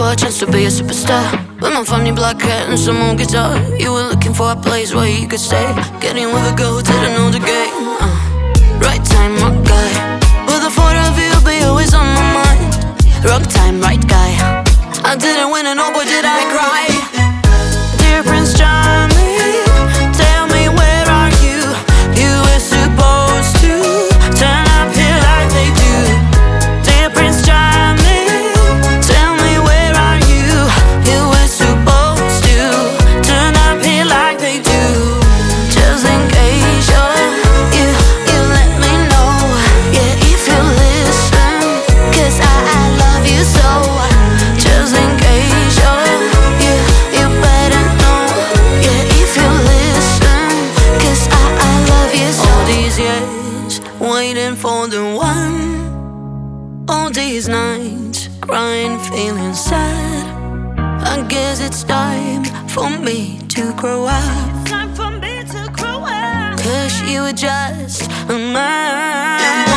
for a chance to be a superstar. With my funny black hat and some old guitar. You were looking for a place where you could stay. Getting with a girl who didn't know the game. Right time, right guy. With a photo of you, be always on my mind. Wrong time, right guy. I didn't win and oh boy did I cry. Dear Prince Charming, tell me where are you? You were supposed to turn up here like they do. Dear Prince Charming, tell me where are you? You were supposed to turn up here like they do. Just in case you let me know. Yeah, if you listen, 'cause I love you so. Just in case you better know. Yeah, if you listen, 'cause I love you so. All these years waiting for the one. All these nights crying, feeling sad. I guess it's time for me to grow up. Time for me to grow up. 'Cause you were just a man.